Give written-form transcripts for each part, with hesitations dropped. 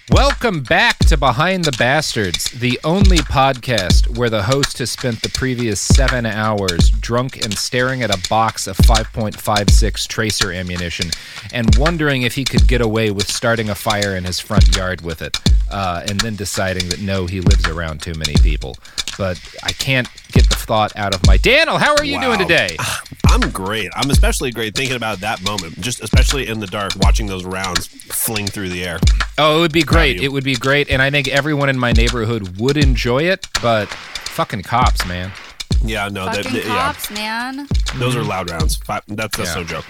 Welcome back to Behind the Bastards, the only podcast where the host has spent the previous 7 hours drunk and staring at a box of 5.56 tracer ammunition and wondering if he could get away with starting a fire in his front yard with it, and then deciding that no, he lives around too many people. But I can't get the thought out of my... Daniel, how are you doing today? I'm great. I'm especially great thinking about that moment, just especially in the dark, watching those rounds fling through the air. Oh, it would be great. It would be great, and I think everyone in my neighborhood would enjoy it, but fucking cops, man. Yeah, no. Fucking cops, man. Those are loud rounds. That's no joke.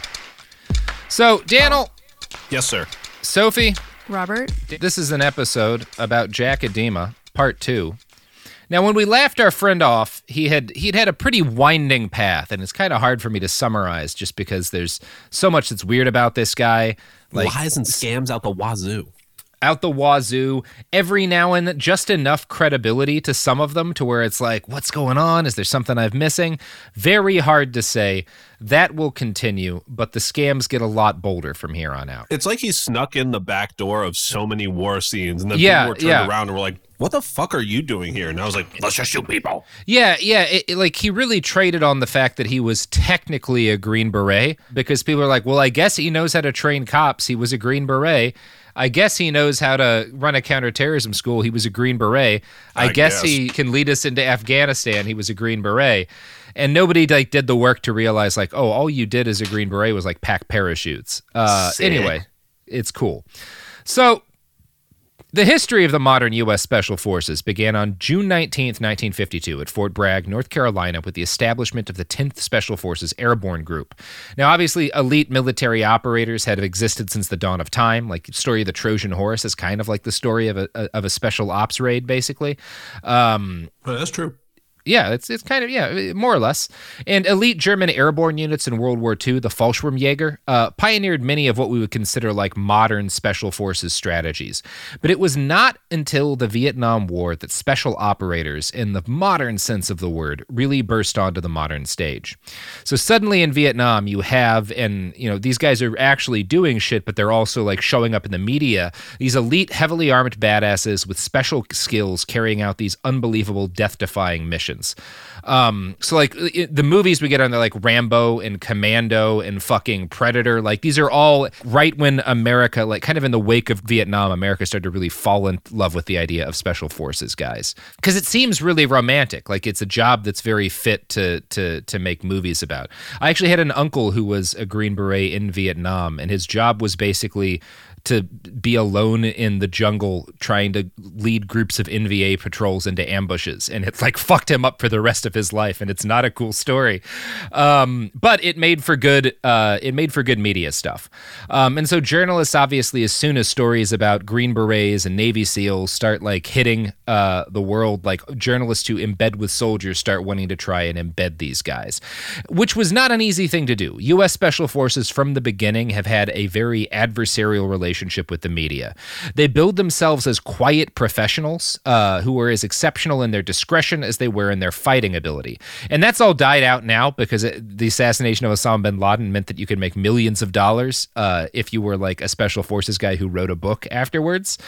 So, Daniel. Yes, sir. Sophie. Robert. This is an episode about Jackadema, part 2. Now, when we laughed our friend off, he'd had a pretty winding path, and it's kind of hard for me to summarize just because there's so much that's weird about this guy. Like, lies and scams out the wazoo. Out the wazoo, every now and then, just enough credibility to some of them to where it's like, what's going on? Is there something I'm missing? Very hard to say. That will continue, but the scams get a lot bolder from here on out. It's like he snuck in the back door of so many war scenes, and then people were turned around and were like, what the fuck are you doing here? And I was like, let's just shoot people. Yeah, like he really traded on the fact that he was technically a Green Beret, because people are like, well, I guess he knows how to train cops. He was a Green Beret. I guess he knows how to run a counterterrorism school. He was a Green Beret. I guess he can lead us into Afghanistan. He was a Green Beret. And nobody did the work to realize all you did as a Green Beret was pack parachutes. Anyway, it's cool. So the history of the modern U.S. Special Forces began on June 19th, 1952 at Fort Bragg, North Carolina, with the establishment of the 10th Special Forces Airborne Group. Now, obviously, elite military operators had existed since the dawn of time. Like, the story of the Trojan Horse is kind of like the story of a special ops raid, basically. That's true. Yeah, it's kind of, more or less. And elite German airborne units in World War II, the Fallschirmjäger, pioneered many of what we would consider modern special forces strategies. But it was not until the Vietnam War that special operators, in the modern sense of the word, really burst onto the modern stage. So suddenly in Vietnam, you have, and these guys are actually doing shit, but they're also showing up in the media, these elite, heavily armed badasses with special skills carrying out these unbelievable death-defying missions. So the movies we get on, they're Rambo and Commando and fucking Predator. These are all right when America, kind of in the wake of Vietnam, America started to really fall in love with the idea of special forces guys. Because it seems really romantic. It's a job that's very fit to make movies about. I actually had an uncle who was a Green Beret in Vietnam, and his job was basically to be alone in the jungle trying to lead groups of NVA patrols into ambushes, and it fucked him up for the rest of his life, and it's not a cool story. But it made for good media stuff. And so journalists, obviously, as soon as stories about Green Berets and Navy SEALs start hitting the world, journalists who embed with soldiers start wanting to try and embed these guys, which was not an easy thing to do. U.S. Special Forces from the beginning have had a very adversarial relationship with the media. They build themselves as quiet professionals who are as exceptional in their discretion as they were in their fighting ability. And that's all died out now because the assassination of Osama bin Laden meant that you could make millions of dollars if you were a special forces guy who wrote a book afterwards.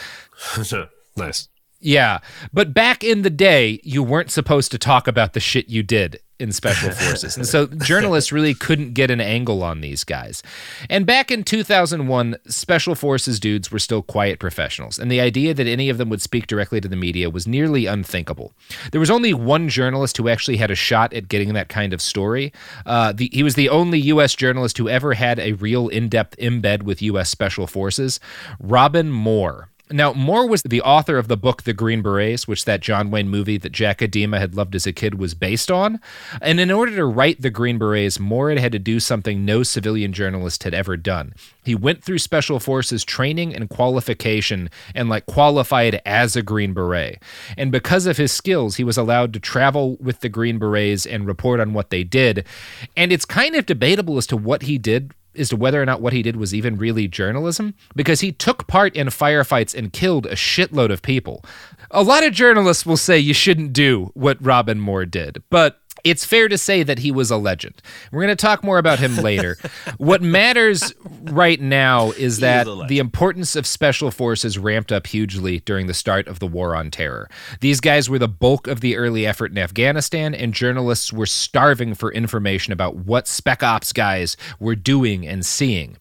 Nice. Yeah, but back in the day, you weren't supposed to talk about the shit you did in special forces. And so journalists really couldn't get an angle on these guys. And back in 2001, special forces dudes were still quiet professionals, and the idea that any of them would speak directly to the media was nearly unthinkable. There was only one journalist who actually had a shot at getting that kind of story. He was the only U.S. journalist who ever had a real in-depth embed with U.S. Special Forces, Robin Moore. Now, Moore was the author of the book The Green Berets, which that John Wayne movie that Jackadema had loved as a kid was based on. And in order to write The Green Berets, Moore had to do something no civilian journalist had ever done. He went through Special Forces training and qualification and qualified as a Green Beret. And because of his skills, he was allowed to travel with the Green Berets and report on what they did. And it's kind of debatable as to whether or not what he did was even really journalism, because he took part in firefights and killed a shitload of people. A lot of journalists will say you shouldn't do what Robin Moore did, but It's fair to say that he was a legend. We're going to talk more about him later. What matters right now is that the importance of special forces ramped up hugely during the start of the War on Terror. These guys were the bulk of the early effort in Afghanistan, and journalists were starving for information about what Spec Ops guys were doing and seeing.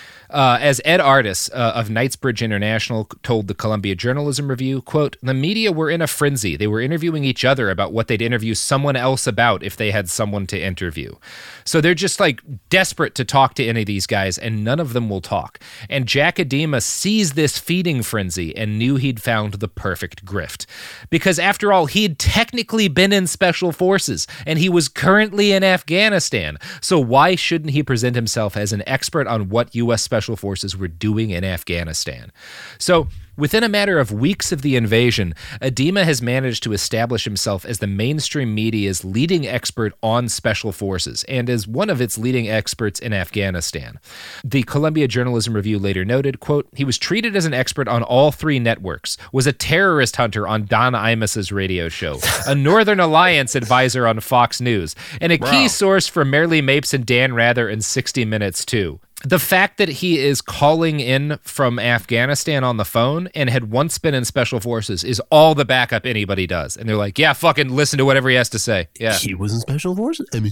As Ed Artis of Knightsbridge International told the Columbia Journalism Review, quote, "The media were in a frenzy. They were interviewing each other about what they'd interview someone else about if they had someone to interview. So they're just like desperate to talk to any of these guys, and none of them will talk. And Jack Adema sees this feeding frenzy and knew he'd found the perfect grift. Because after all, he'd technically been in Special Forces, and he was currently in Afghanistan. So why shouldn't he present himself as an expert on what U.S. Special Forces were doing in Afghanistan? So within a matter of weeks of the invasion, Adema has managed to establish himself as the mainstream media's leading expert on Special Forces and as one of its leading experts in Afghanistan. The Columbia Journalism Review later noted, quote, "He was treated as an expert on all three networks, was a terrorist hunter on Don Imus's radio show, a Northern Alliance advisor on Fox News, and a key source for Merle Mapes and Dan Rather in 60 Minutes too." The fact that he is calling in from Afghanistan on the phone and had once been in Special Forces is all the backup anybody does. And they're like, yeah, fucking listen to whatever he has to say. Yeah. He was in Special Forces. I mean,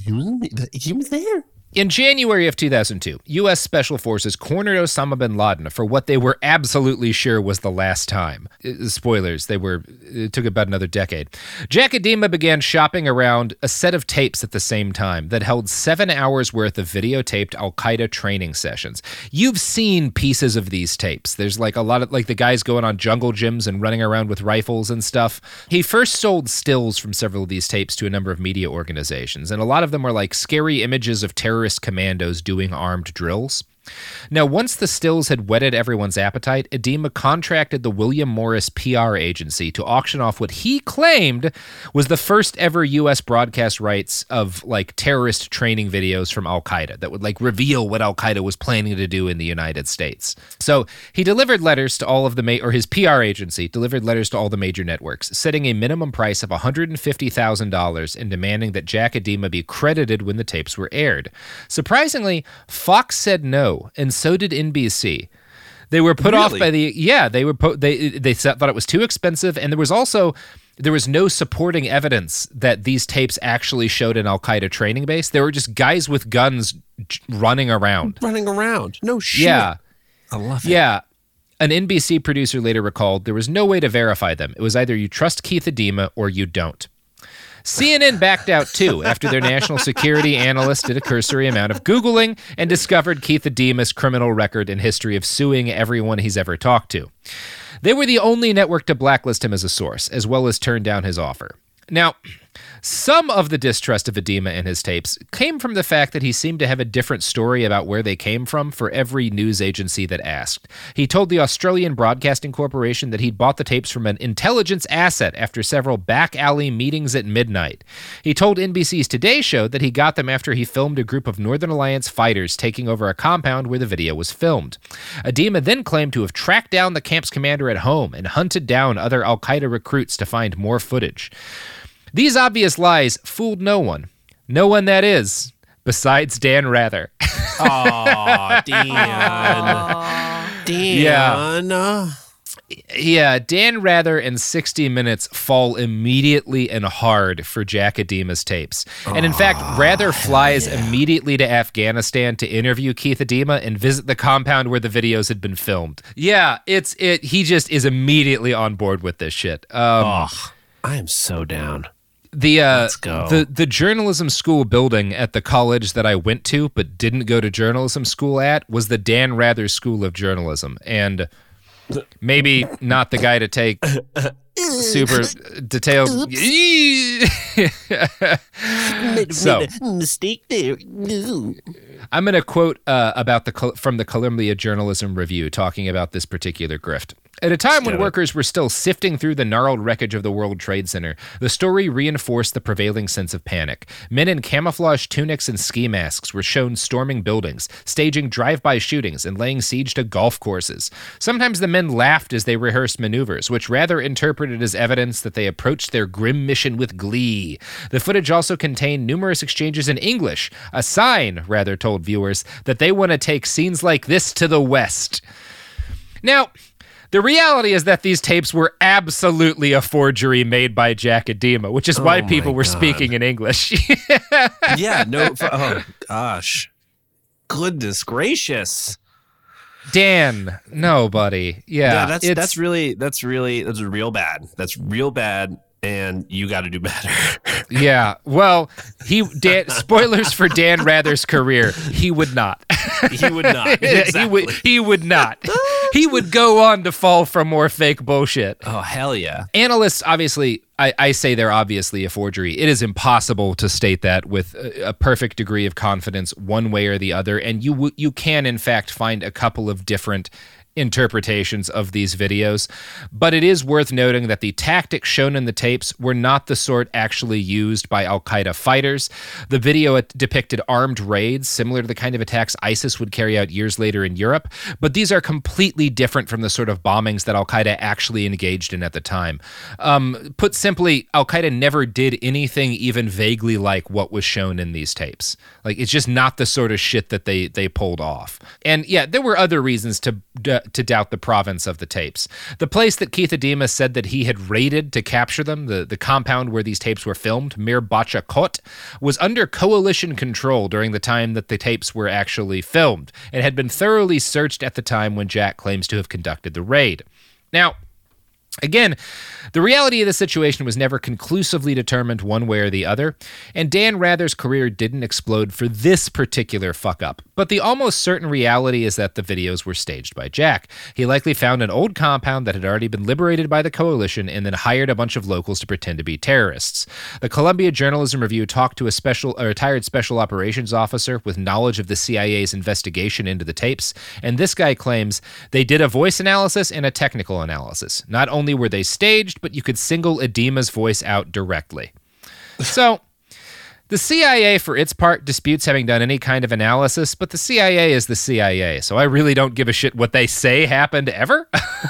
he was there. In January of 2002, U.S. Special Forces cornered Osama bin Laden for what they were absolutely sure was the last time. Spoilers, it took about another decade. Jack Adema began shopping around a set of tapes at the same time that held 7 hours worth of videotaped Al-Qaeda training sessions. You've seen pieces of these tapes. There's like a lot of like the guys going on jungle gyms and running around with rifles and stuff. He first sold stills from several of these tapes to a number of media organizations, and a lot of them were like scary images of terrorist commandos doing armed drills. Now, once the stills had whetted everyone's appetite, Adema contracted the William Morris PR agency to auction off what he claimed was the first ever U.S. broadcast rights of like terrorist training videos from Al-Qaeda that would like reveal what Al-Qaeda was planning to do in the United States. So he delivered letters to all of the, or his PR agency delivered letters to all the major networks, setting a minimum price of $150,000 and demanding that Jack Adema be credited when the tapes were aired. Surprisingly, Fox said no. And so did NBC. They were put off by they thought it was too expensive, and there was no supporting evidence that these tapes actually showed an Al-Qaeda training base. They were just guys with guns running around. No shit. Yeah. I love it. Yeah. An NBC producer later recalled there was no way to verify them. It was either you trust Keith Adema or you don't. CNN backed out, too, after their national security analyst did a cursory amount of Googling and discovered Keith Adema's criminal record and history of suing everyone he's ever talked to. They were the only network to blacklist him as a source, as well as turn down his offer. Now, some of the distrust of Adema and his tapes came from the fact that he seemed to have a different story about where they came from for every news agency that asked. He told the Australian Broadcasting Corporation that he'd bought the tapes from an intelligence asset after several back-alley meetings at midnight. He told NBC's Today Show that he got them after he filmed a group of Northern Alliance fighters taking over a compound where the video was filmed. Adema then claimed to have tracked down the camp's commander at home and hunted down other Al-Qaeda recruits to find more footage. These obvious lies fooled no one. No one, that is, besides Dan Rather. Aw, Dan. Yeah, Dan Rather and 60 Minutes fall immediately and hard for Jack Adema's tapes. And in fact, Rather flies immediately to Afghanistan to interview Keith Adema and visit the compound where the videos had been filmed. Yeah, he just is immediately on board with this shit. I am so down. Let's go. The journalism school building at the college that I went to but didn't go to journalism school at was the Dan Rather School of Journalism. And maybe not the guy to take super detailed. So, mistake there. I'm going to quote from the Columbia Journalism Review talking about this particular grift. At a time when workers were still sifting through the gnarled wreckage of the World Trade Center, the story reinforced the prevailing sense of panic. Men in camouflage tunics and ski masks were shown storming buildings, staging drive-by shootings, and laying siege to golf courses. Sometimes the men laughed as they rehearsed maneuvers, which Rather interpreted as evidence that they approached their grim mission with glee. The footage also contained numerous exchanges in English, a sign, Rather told viewers, that they want to take scenes like this to the West. Now, the reality is that these tapes were absolutely a forgery made by Jack Idema, which is why people were speaking in English. Yeah, no, oh gosh. Goodness gracious. Dan, no, buddy. Yeah, that's real bad. That's real bad. And you got to do better. Yeah. Well, spoilers for Dan Rather's career. He would not. He would not. Exactly. He would not. He would go on to fall for more fake bullshit. Oh, hell yeah. Analysts, obviously, I say they're obviously a forgery. It is impossible to state that with a perfect degree of confidence one way or the other. And you can, in fact, find a couple of different interpretations of these videos, but it is worth noting that the tactics shown in the tapes were not the sort actually used by Al-Qaeda fighters. The video depicted armed raids similar to the kind of attacks ISIS would carry out years later in Europe, but these are completely different from the sort of bombings that Al-Qaeda actually engaged in at the time. Put simply, Al-Qaeda never did anything even vaguely like what was shown in these tapes. Like, it's just not the sort of shit that they pulled off. And yeah, there were other reasons to doubt the provenance of the tapes. The place that Keith Idema said that he had raided to capture them, the compound where these tapes were filmed, Mir Bacha Kot, was under coalition control during the time that the tapes were actually filmed, and had been thoroughly searched at the time when Jack claims to have conducted the raid. Now, again, the reality of the situation was never conclusively determined one way or the other, and Dan Rather's career didn't explode for this particular fuck-up. But the almost certain reality is that the videos were staged by Jack. He likely found an old compound that had already been liberated by the coalition and then hired a bunch of locals to pretend to be terrorists. The Columbia Journalism Review talked to a retired special operations officer with knowledge of the CIA's investigation into the tapes, and this guy claims they did a voice analysis and a technical analysis. Not only were they staged, but you could single Idema's voice out directly. So, the CIA, for its part, disputes having done any kind of analysis, but the CIA is the CIA, so I really don't give a shit what they say happened ever.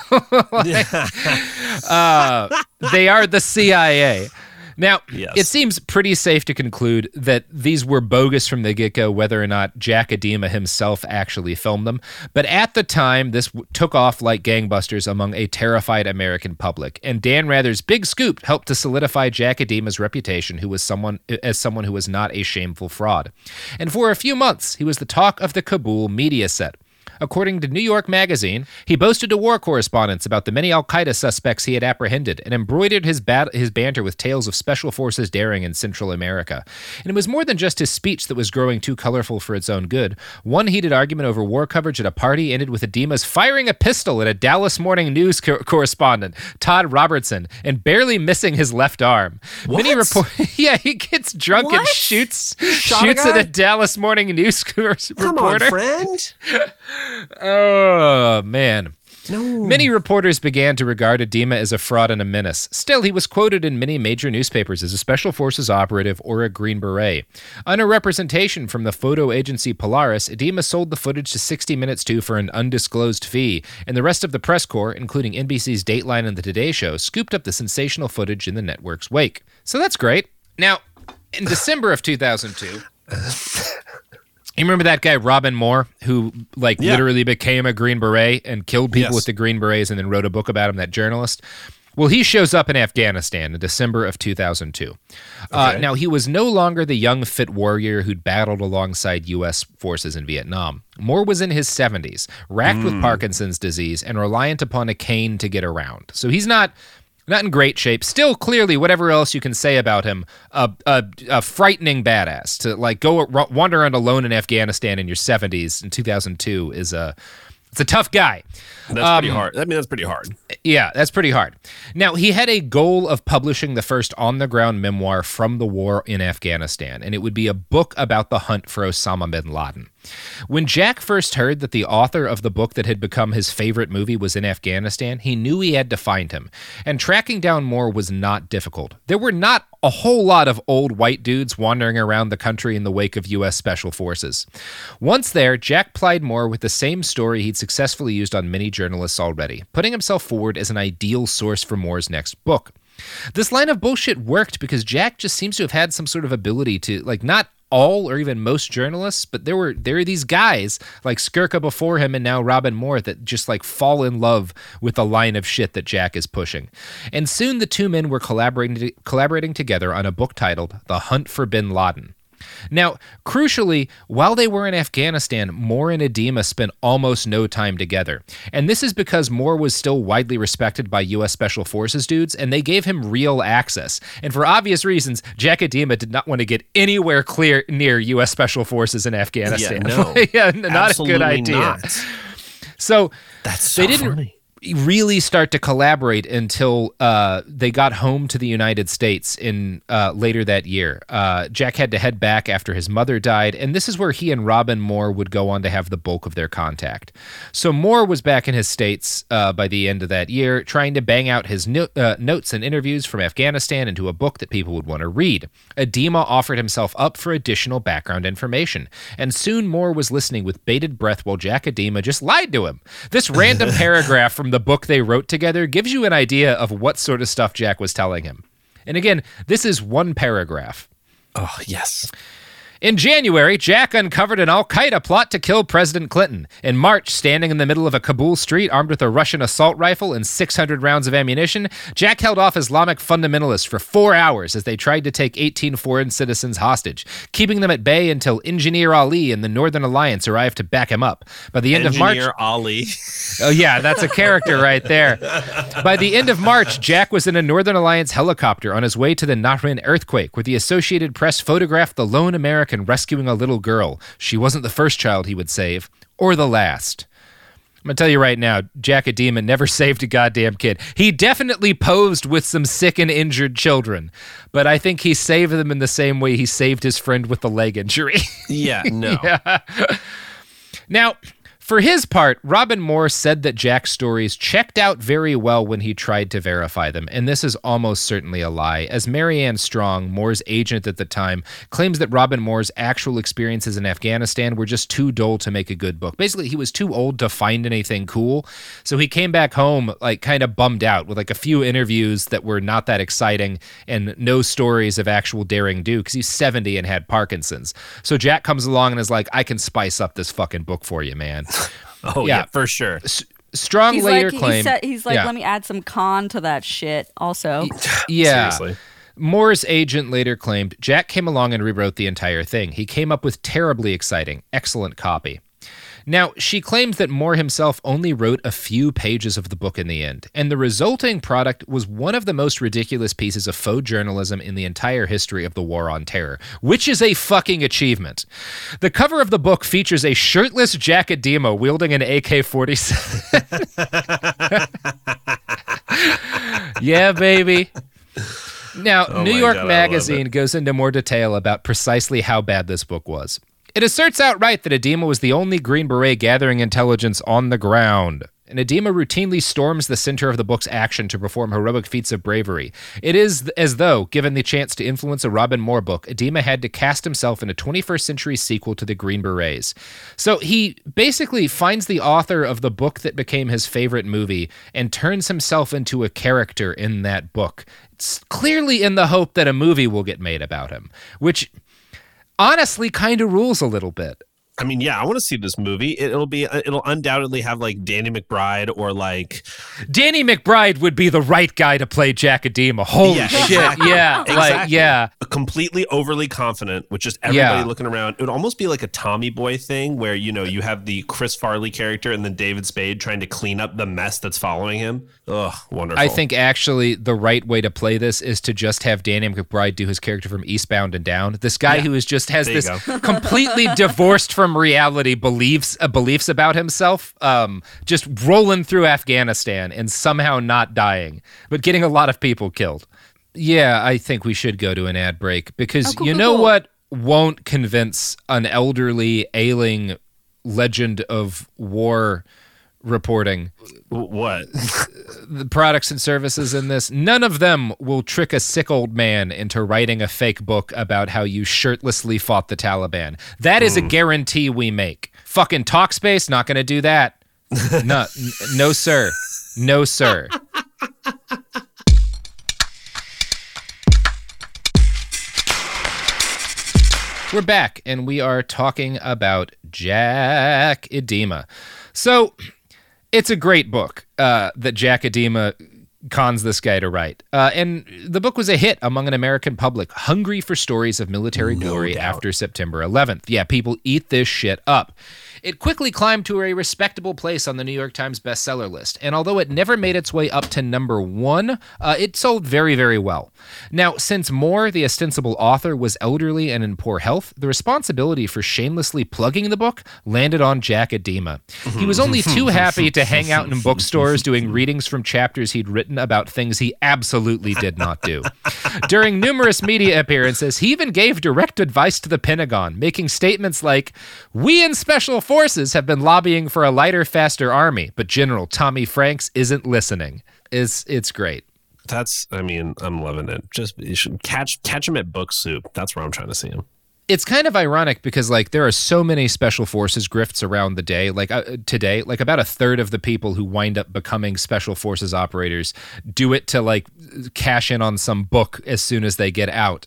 They are the CIA. Now, yes. It seems pretty safe to conclude that these were bogus from the get-go, whether or not Jack Idema himself actually filmed them. But at the time, this took off like gangbusters among a terrified American public. And Dan Rather's big scoop helped to solidify Jack Idema's reputation as someone who was not a shameful fraud. And for a few months, he was the talk of the Kabul media set. According to New York Magazine, he boasted to war correspondents about the many al-Qaeda suspects he had apprehended and embroidered his banter with tales of special forces daring in Central America. And it was more than just his speech that was growing too colorful for its own good. One heated argument over war coverage at a party ended with Idema's firing a pistol at a Dallas Morning News correspondent, Todd Robertson, and barely missing his left arm. What? Yeah, he gets drunk and shoots at a Dallas Morning News reporter. Come on, friend. Oh, man. No. Many reporters began to regard Idema as a fraud and a menace. Still, he was quoted in many major newspapers as a Special Forces operative or a Green Beret. Under representation from the photo agency Polaris, Idema sold the footage to 60 Minutes 2 for an undisclosed fee, and the rest of the press corps, including NBC's Dateline and The Today Show, scooped up the sensational footage in the network's wake. So that's great. Now, in December of 2002... You remember that guy, Robin Moore, who literally became a Green Beret and killed people with the Green Berets and then wrote a book about him, that journalist? Well, he shows up in Afghanistan in December of 2002. Okay. Now, he was no longer the young, fit warrior who'd battled alongside U.S. forces in Vietnam. Moore was in his 70s, racked with Parkinson's disease and reliant upon a cane to get around. So he's not in great shape. Still, clearly, whatever else you can say about him, a frightening badass. To go wander around alone in Afghanistan in your 70s in 2002 it's a tough guy. That's pretty hard. I mean, that's pretty hard. Yeah, that's pretty hard. Now, he had a goal of publishing the first on-the-ground memoir from the war in Afghanistan, and it would be a book about the hunt for Osama bin Laden. When Jack first heard that the author of the book that had become his favorite movie was in Afghanistan, he knew he had to find him. And tracking down Moore was not difficult. There were not a whole lot of old white dudes wandering around the country in the wake of U.S. Special Forces. Once there, Jack plied Moore with the same story he'd successfully used on many journalists already, putting himself forward as an ideal source for Moore's next book. This line of bullshit worked because Jack just seems to have had some sort of ability to, not all or even most journalists, but there are these guys like Skirka before him and now Robin Moore that just fall in love with the line of shit that Jack is pushing. And soon the two men were collaborating together on a book titled The Hunt for Bin Laden. Now, crucially, while they were in Afghanistan, Moore and Edema spent almost no time together. And this is because Moore was still widely respected by U.S. Special Forces dudes, and they gave him real access. And for obvious reasons, Jack Edema did not want to get anywhere near U.S. Special Forces in Afghanistan. Yeah, not a good idea. Not. So that's so they didn't funny. Really start to collaborate until they got home to the United States in later that year. Jack had to head back after his mother died, and this is where he and Robin Moore would go on to have the bulk of their contact. So Moore was back in his States by the end of that year, trying to bang out his notes and interviews from Afghanistan into a book that people would want to read. Edema offered himself up for additional background information, and soon Moore was listening with bated breath while Jack Edema just lied to him. This random paragraph from the book they wrote together gives you an idea of what sort of stuff Jack was telling him. And again, this is one paragraph. Oh, yes. In January, Jack uncovered an al-Qaeda plot to kill President Clinton. In March, standing in the middle of a Kabul street armed with a Russian assault rifle and 600 rounds of ammunition, Jack held off Islamic fundamentalists for 4 hours as they tried to take 18 foreign citizens hostage, keeping them at bay until Engineer Ali and the Northern Alliance arrived to back him up. By the end of March... Engineer Ali. Oh, yeah, that's a character right there. By the end of March, Jack was in a Northern Alliance helicopter on his way to the Nahrin earthquake, where the Associated Press photographed the lone American rescuing a little girl. She wasn't the first child he would save, or the last. I'm going to tell you right now, Jack Edema never saved a goddamn kid. He definitely posed with some sick and injured children, but I think he saved them in the same way he saved his friend with the leg injury. Yeah, no. Yeah. Now, for his part, Robin Moore said that Jack's stories checked out very well when he tried to verify them, and this is almost certainly a lie, as Marianne Strong, Moore's agent at the time, claims that Robin Moore's actual experiences in Afghanistan were just too dull to make a good book. Basically, he was too old to find anything cool, so he came back home kind of bummed out with a few interviews that were not that exciting and no stories of actual daring do, because he's 70 and had Parkinson's. So Jack comes along and is like, I can spice up this fucking book for you, man. Oh, yeah, for sure. Strong he's later claim. He's like, let me add some con to that shit also. Yeah. Seriously. Moore's agent later claimed Jack came along and rewrote the entire thing. He came up with terribly exciting, excellent copy. Now, she claims that Moore himself only wrote a few pages of the book in the end, and the resulting product was one of the most ridiculous pieces of faux journalism in the entire history of the War on Terror, which is a fucking achievement. The cover of the book features a shirtless Jack Edema wielding an AK-47. Yeah, baby. Now, New York Magazine goes into more detail about precisely how bad this book was. It asserts outright that Edema was the only Green Beret gathering intelligence on the ground. And Edema routinely storms the center of the book's action to perform heroic feats of bravery. It is as though, given the chance to influence a Robin Moore book, Edema had to cast himself in a 21st century sequel to the Green Berets. So he basically finds the author of the book that became his favorite movie and turns himself into a character in that book. It's clearly in the hope that a movie will get made about him, which honestly kind of rules a little bit. I mean, yeah, I want to see this movie. It'll undoubtedly have Danny McBride or Danny McBride would be the right guy to play Jack Edema. Holy shit. Exactly. Yeah. Exactly. Completely overly confident with just everybody looking around. It would almost be like a Tommy Boy thing where, you have the Chris Farley character and then David Spade trying to clean up the mess that's following him. Ugh, wonderful. I think actually the right way to play this is to just have Danny McBride do his character from Eastbound and Down. This guy who has this completely divorced from reality beliefs about himself, just rolling through Afghanistan and somehow not dying, but getting a lot of people killed. Yeah, I think we should go to an ad break because cool. What? won't convince an elderly, ailing legend of war reporting. What? The products and services in this, none of them will trick a sick old man into writing a fake book about how you shirtlessly fought the Taliban. That is a guarantee we make. Fucking Talkspace, not going to do that. No, sir. No, sir. We're back, and we are talking about Jack Idema. So, it's a great book that Jack Idema cons this guy to write. And the book was a hit among an American public hungry for stories of military glory after September 11th. Yeah, people eat this shit up. It quickly climbed to a respectable place on the New York Times bestseller list, and although it never made its way up to number 1, it sold very, very well. Now, since Moore, the ostensible author, was elderly and in poor health, the responsibility for shamelessly plugging the book landed on Jack Idema. He was only too happy to hang out in bookstores doing readings from chapters he'd written about things he absolutely did not do. During numerous media appearances, he even gave direct advice to the Pentagon, making statements like, "We in Special Forces have been lobbying for a lighter, faster army, but General Tommy Franks isn't listening." It's great. I'm loving it. Just you should catch him at Book Soup. That's where I'm trying to see him. It's kind of ironic because there are so many Special Forces grifts around the day. Today, about a third of the people who wind up becoming Special Forces operators do it to cash in on some book as soon as they get out.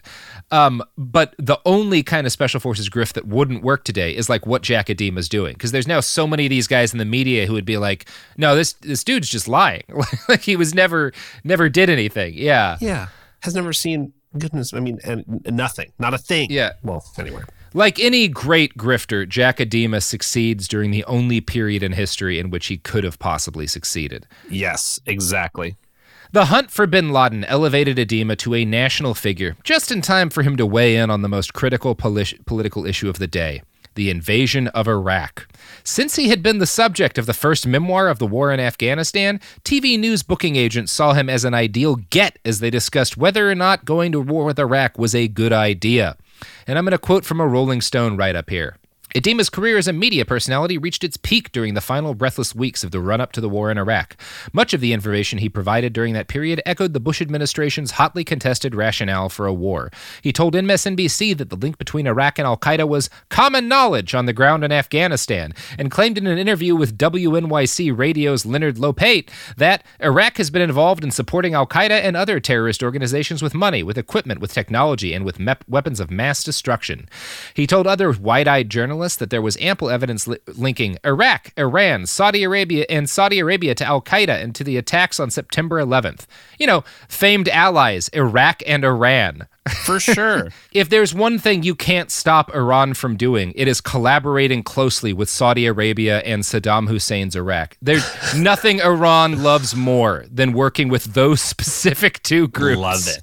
But the only kind of Special Forces grift that wouldn't work today is what Jack Idema's doing, because there's now so many of these guys in the media who would be like, "No, this dude's just lying." He was never did anything. Yeah. Yeah. Has never seen. Goodness, and nothing, not a thing. Yeah. Well, anyway. Like any great grifter, Jack Idema succeeds during the only period in history in which he could have possibly succeeded. Yes, exactly. The hunt for bin Laden elevated Idema to a national figure, just in time for him to weigh in on the most critical political issue of the day, the invasion of Iraq. Since he had been the subject of the first memoir of the war in Afghanistan, TV news booking agents saw him as an ideal get as they discussed whether or not going to war with Iraq was a good idea. And I'm going to quote from a Rolling Stone right-up here. Idema's career as a media personality reached its peak during the final breathless weeks of the run-up to the war in Iraq. Much of the information he provided during that period echoed the Bush administration's hotly contested rationale for a war. He told MSNBC that the link between Iraq and al-Qaeda was common knowledge on the ground in Afghanistan, and claimed in an interview with WNYC Radio's Leonard Lopate that Iraq has been involved in supporting al-Qaeda and other terrorist organizations with money, with equipment, with technology, and with weapons of mass destruction. He told other wide-eyed journalists that there was ample evidence linking Iraq, Iran, Saudi Arabia to al-Qaeda and to the attacks on September 11th. Famed allies, Iraq and Iran. For sure. If there's one thing you can't stop Iran from doing, it is collaborating closely with Saudi Arabia and Saddam Hussein's Iraq. There's nothing Iran loves more than working with those specific two groups.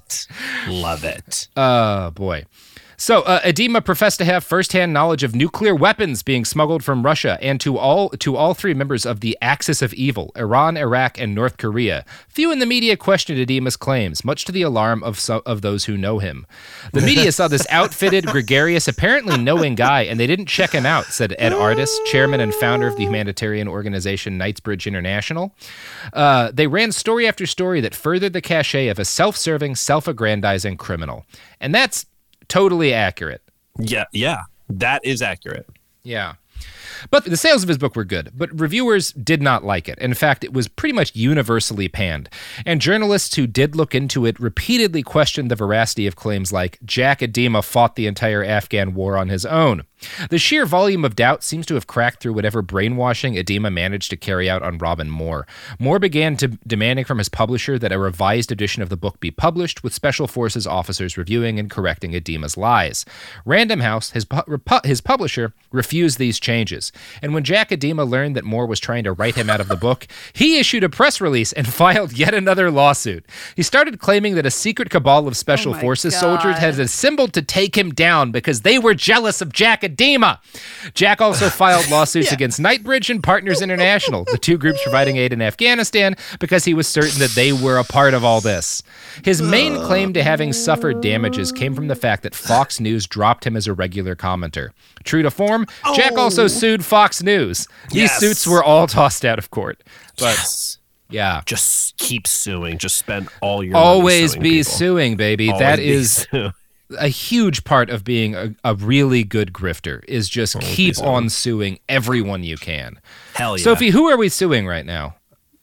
Love it. Oh, boy. So, Idema professed to have firsthand knowledge of nuclear weapons being smuggled from Russia, and to all three members of the Axis of Evil, Iran, Iraq, and North Korea. Few in the media questioned Idema's claims, much to the alarm of those who know him. The media saw this outfitted, gregarious, apparently knowing guy, and they didn't check him out, said Ed Artis, chairman and founder of the humanitarian organization Knightsbridge International. They ran story after story that furthered the cachet of a self-serving, self-aggrandizing criminal. And that's totally accurate. Yeah, that is accurate. Yeah. But the sales of his book were good, but reviewers did not like it. In fact, it was pretty much universally panned. And journalists who did look into it repeatedly questioned the veracity of claims like Jack Idema fought the entire Afghan war on his own. The sheer volume of doubt seems to have cracked through whatever brainwashing Idema managed to carry out on Robin Moore. Moore began demanding from his publisher that a revised edition of the book be published, with Special Forces officers reviewing and correcting Idema's lies. Random House, his publisher, refused these changes. And when Jack Idema learned that Moore was trying to write him out of the book, he issued a press release and filed yet another lawsuit. He started claiming that a secret cabal of Special Forces soldiers had assembled to take him down because they were jealous of Jack Idema Edema. Jack also filed lawsuits against Knightbridge and Partners International, the two groups providing aid in Afghanistan, because he was certain that they were a part of all this. His main claim to having suffered damages came from the fact that Fox News dropped him as a regular commenter. True to form, Jack also sued Fox News. These suits were all tossed out of court. But yeah. Just keep suing. Just spend all your always money be people. Suing, baby. Always that be is a huge part of being a really good grifter is just keep on suing everyone you can. Hell yeah. Sophie, who are we suing right now?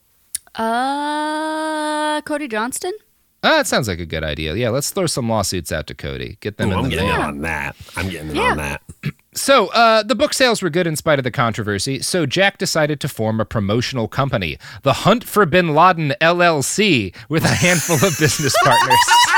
Cody Johnston? That sounds like a good idea. Yeah, let's throw some lawsuits out to Cody. Get them in the getting in mail. on that. I'm getting in on that. So, the book sales were good in spite of the controversy, so Jack decided to form a promotional company, the Hunt for Bin Laden LLC, with a handful of business partners.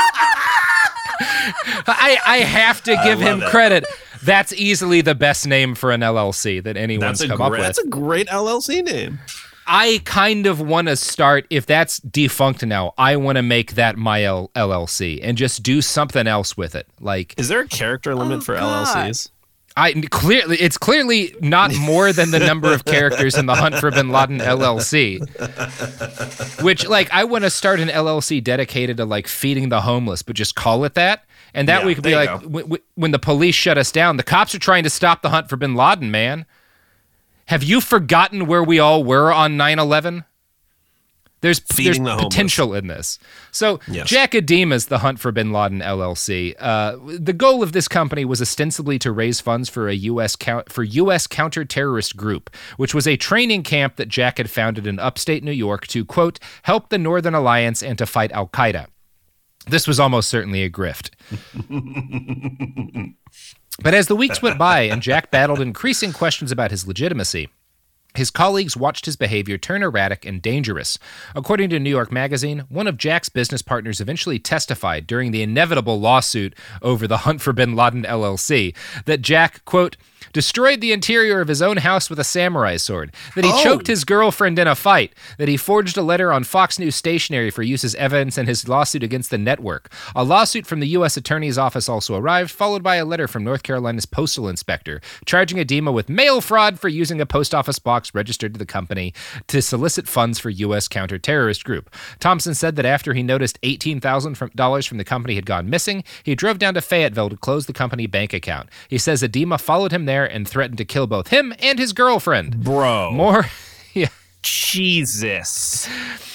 I have to give him credit. That's easily the best name for an LLC that anyone's come up with. That's a great LLC name. I kind of want to start, if that's defunct now, I want to make that my LLC and just do something else with it. Like, is there a character limit for LLCs? It's clearly not more than the number of characters in the Hunt for Bin Laden LLC. Which, like, I want to start an LLC dedicated to like feeding the homeless, but just call it that. And that we could be like, when the police shut us down, the cops are trying to stop the Hunt for Bin Laden, man. Have you forgotten where we all were on 9/11? There's potential in this. So Jack Edema's the Hunt for Bin Laden LLC. The goal of this company was ostensibly to raise funds for a U.S. counter-terrorist group, which was a training camp that Jack had founded in upstate New York to, quote, help the Northern Alliance and to fight al-Qaeda. This was almost certainly a grift. But as the weeks went by and Jack battled increasing questions about his legitimacy, his colleagues watched his behavior turn erratic and dangerous. According to New York Magazine, one of Jack's business partners eventually testified during the inevitable lawsuit over the Hunt for Bin Laden LLC that Jack, quote, destroyed the interior of his own house with a samurai sword, that he choked his girlfriend in a fight, that he forged a letter on Fox News stationery for use as evidence in his lawsuit against the network. A lawsuit from the U.S. Attorney's Office also arrived, followed by a letter from North Carolina's postal inspector, charging Edema with mail fraud for using a post office box registered to the company to solicit funds for U.S. counter-terrorist group. Thompson said that after he noticed $18,000 from the company had gone missing, he drove down to Fayetteville to close the company bank account. He says Edema followed him there and threatened to kill both him and his girlfriend. Bro. Yeah. Jesus.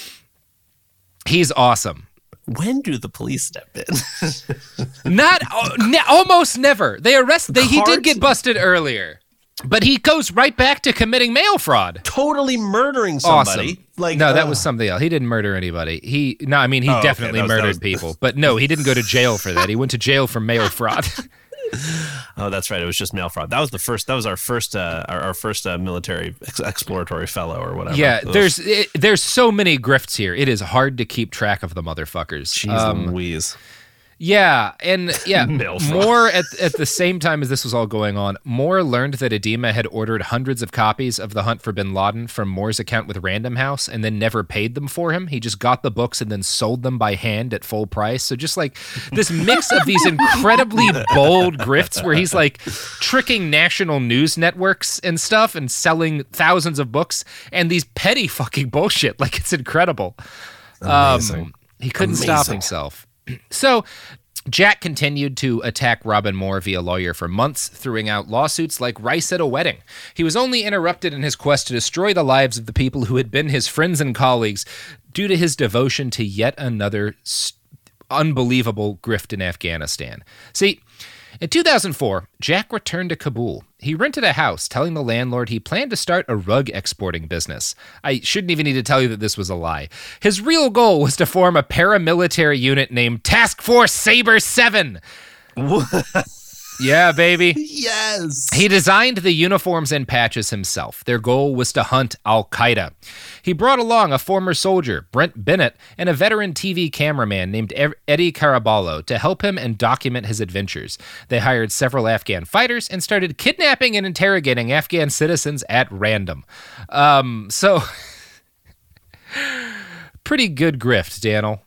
He's awesome. When do the police step in? Almost never. He did get busted earlier, but he goes right back to committing mail fraud. Totally murdering somebody. Awesome. That was something else. He didn't murder anybody. He definitely murdered people, but no, he didn't go to jail for that. He went to jail for mail fraud. Oh, that's right. It was just mail fraud. That was the first. That was our first military exploratory fellow or whatever. Yeah, there's so many grifts here. It is hard to keep track of the motherfuckers. Jeez Louise. Yeah, and Moore at the same time as this was all going on, Moore learned that Edema had ordered hundreds of copies of The Hunt for Bin Laden from Moore's account with Random House and then never paid them for him. He just got the books and then sold them by hand at full price. So just like this mix of these incredibly bold grifts where he's like tricking national news networks and stuff and selling thousands of books and these petty fucking bullshit. Like, it's incredible. Amazing. He couldn't stop himself. So Jack continued to attack Robin Moore via lawyer for months, throwing out lawsuits like rice at a wedding. He was only interrupted in his quest to destroy the lives of the people who had been his friends and colleagues due to his devotion to yet another unbelievable grift in Afghanistan. See, in 2004, Jack returned to Kabul. He rented a house, telling the landlord he planned to start a rug exporting business. I shouldn't even need to tell you that this was a lie. His real goal was to form a paramilitary unit named Task Force Saber 7. Yeah, baby. Yes. He designed the uniforms and patches himself. Their goal was to hunt al-Qaeda. He brought along a former soldier, Brent Bennett, and a veteran TV cameraman named Eddie Caraballo to help him and document his adventures. They hired several Afghan fighters and started kidnapping and interrogating Afghan citizens at random. Pretty good grift, Daniel.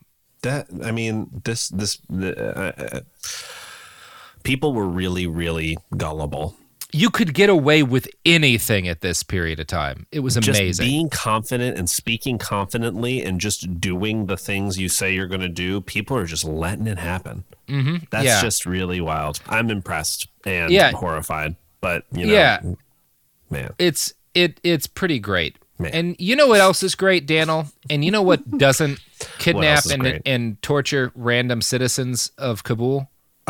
People were really, really gullible. you could get away with anything at this period of time. It was amazing. Just being confident and speaking confidently and just doing the things you say you're going to do. People are just letting it happen. Mm-hmm. That's just really wild. I'm impressed and horrified, but man, it's pretty great. Man. And you know what else is great, Daniel? And you know what doesn't kidnap and torture random citizens of Kabul?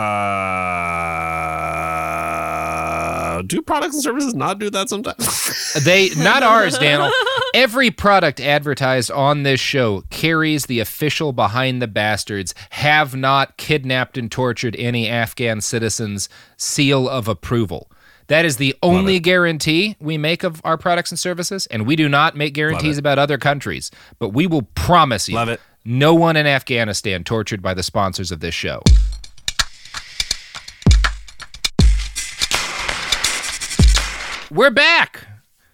Do products and services not do that sometimes? Not ours, Daniel. Every product advertised on this show carries the official behind the bastards have not kidnapped and tortured any Afghan citizens seal of approval. That is the only guarantee we make of our products and services, and we do not make guarantees about other countries, but we will promise you no one in Afghanistan tortured by the sponsors of this show. We're back.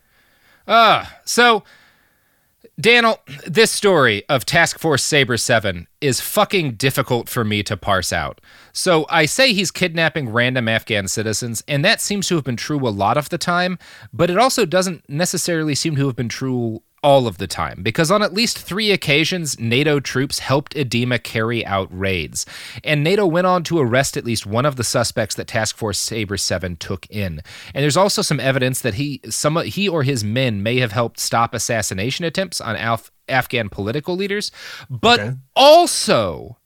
So, Daniel, this story of Task Force Sabre 7 is fucking difficult for me to parse out. So I say he's kidnapping random Afghan citizens, and that seems to have been true a lot of the time, but it also doesn't necessarily seem to have been true all of the time, because on at least 3 occasions, NATO troops helped Edema carry out raids, and NATO went on to arrest at least one of the suspects that Task Force Sabre 7 took in. And there's also some evidence that he or his men may have helped stop assassination attempts on Afghan political leaders, but also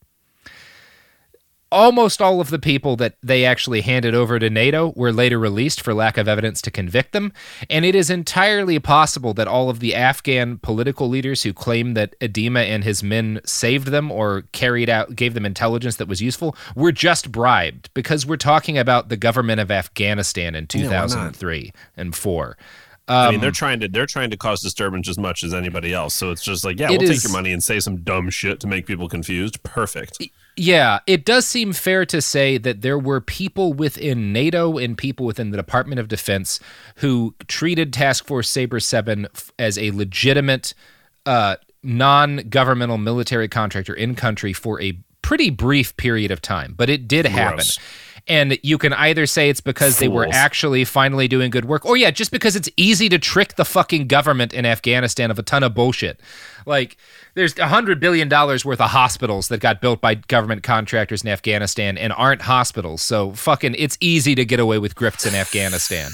almost all of the people that they actually handed over to NATO were later released for lack of evidence to convict them. And it is entirely possible that all of the Afghan political leaders who claim that Edema and his men saved them or gave them intelligence that was useful were just bribed, because we're talking about the government of Afghanistan in 2003 and 4. I mean, they're trying to cause disturbance as much as anybody else. So it's just like, we'll take your money and say some dumb shit to make people confused. Perfect. Yeah, it does seem fair to say that there were people within NATO and people within the Department of Defense who treated Task Force Sabre 7 as a legitimate non-governmental military contractor in country for a pretty brief period of time. But it did happen. And you can either say it's because they were actually finally doing good work, or just because it's easy to trick the fucking government in Afghanistan of a ton of bullshit. Like, there's $100 billion worth of hospitals that got built by government contractors in Afghanistan and aren't hospitals. So fucking it's easy to get away with grifts in Afghanistan.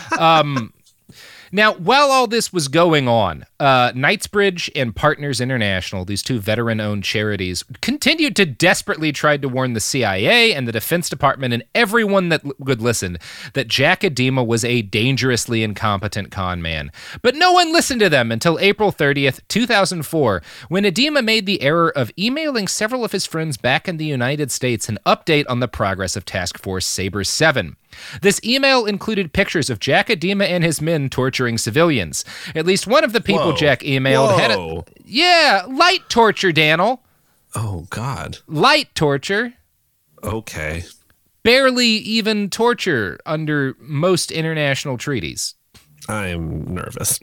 Now, while all this was going on, Knightsbridge and Partners International, these 2 veteran-owned charities, continued to desperately try to warn the CIA and the Defense Department and everyone that would listen that Jack Edema was a dangerously incompetent con man. But no one listened to them until April 30th, 2004, when Edema made the error of emailing several of his friends back in the United States an update on the progress of Task Force Sabre 7. This email included pictures of Jack Edema and his men torturing civilians. At least one of the people Jack emailed had light torture, Daniel. Oh, God. Light torture. Okay. Barely even torture under most international treaties. I'm nervous.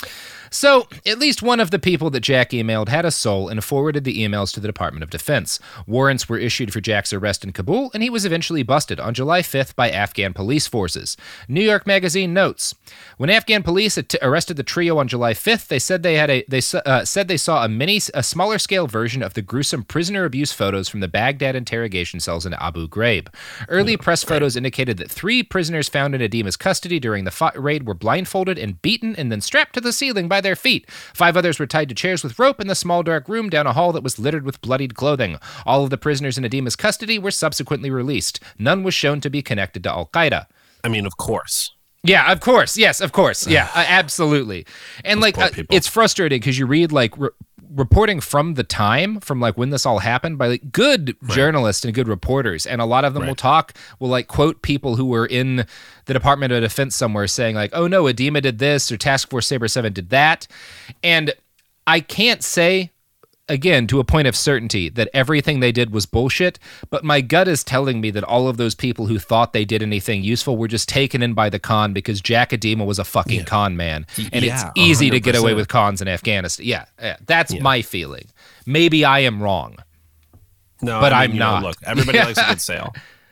So, at least one of the people that Jack emailed had a soul and forwarded the emails to the Department of Defense. Warrants were issued for Jack's arrest in Kabul, and he was eventually busted on July 5th by Afghan police forces. New York Magazine notes, when Afghan police arrested the trio on July 5th, they said they saw a smaller scale version of the gruesome prisoner abuse photos from the Baghdad interrogation cells in Abu Ghraib. Early press photos indicated that 3 prisoners found in Edema's custody during the raid were blindfolded and beaten and then strapped to the ceiling by their feet. 5 others were tied to chairs with rope in the small dark room down a hall that was littered with bloodied clothing. All of the prisoners in Edema's custody were subsequently released. None was shown to be connected to Al-Qaeda. I mean, of course. Yeah, of course. Yes, of course. Yeah, absolutely. And it's frustrating because you read reporting from the time, from when this all happened, by good journalists and good reporters, and a lot of them will quote people who were in the Department of Defense somewhere saying oh no, Edema did this or Task Force Sabre 7 did that, and I can't say again to a point of certainty that everything they did was bullshit, but my gut is telling me that all of those people who thought they did anything useful were just taken in by the con because Jack Edema was a fucking con man, and it's easy 100%. To get away with cons in Afghanistan. Yeah, that's my feeling. Maybe I am wrong. No, but I'm not. Look, everybody likes a good sale.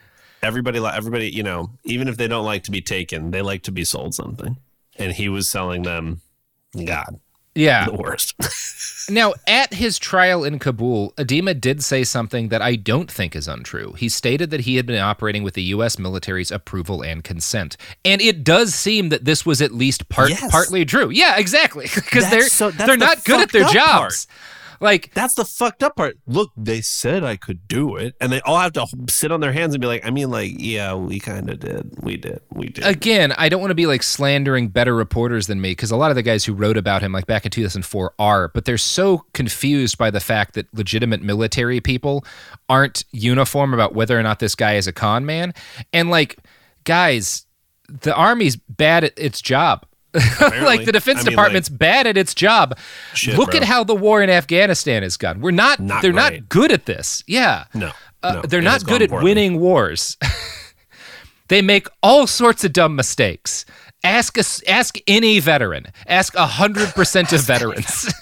everybody, even if they don't like to be taken, they like to be sold something. And he was selling them God. Yeah. The worst. Now, at his trial in Kabul, Edema did say something that I don't think is untrue. He stated that he had been operating with the U.S. military's approval and consent. And it does seem that this was at least partly true. Yeah, exactly. Because they're not good at their jobs. Like, that's the fucked up part. Look, they said I could do it, and they all have to sit on their hands and be like, yeah, we kind of did. We did. Again, I don't want to be like slandering better reporters than me, because a lot of the guys who wrote about him, like back in 2004, are, but they're so confused by the fact that legitimate military people aren't uniform about whether or not this guy is a con man. And like, guys, the Army's bad at its job. Like the Defense Department's bad at its job. Look at how the war in Afghanistan has gone. They're not good at this. Yeah. No. They're not good at winning wars. They make all sorts of dumb mistakes. Ask any veteran. Ask 100% of veterans.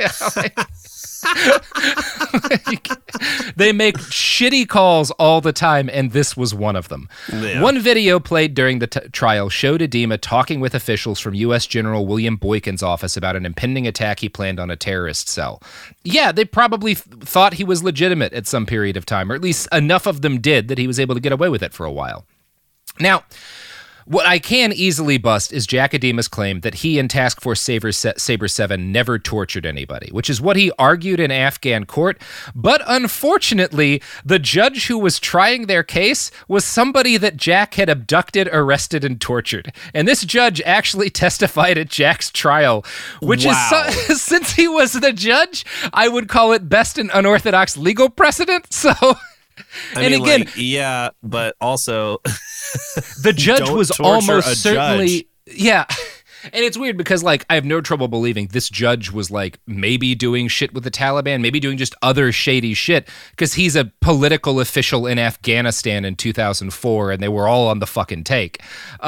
They make shitty calls all the time, and this was one of them. Yeah. One video played during the trial showed Edema talking with officials from U.S. General William Boykin's office about an impending attack he planned on a terrorist cell. Yeah, they probably thought he was legitimate at some period of time, or at least enough of them did that he was able to get away with it for a while. Now, what I can easily bust is Jack Edema's claim that he and Task Force Sabre 7 never tortured anybody, which is what he argued in Afghan court. But unfortunately, the judge who was trying their case was somebody that Jack had abducted, arrested, and tortured. And this judge actually testified at Jack's trial, which is, since he was the judge, I would call it best and unorthodox legal precedent. So... I mean, again, yeah, but also the judge was almost certainly, yeah. And it's weird because, like, I have no trouble believing this judge was, like, maybe doing shit with the Taliban, maybe doing just other shady shit, because he's a political official in Afghanistan in 2004, and they were all on the fucking take.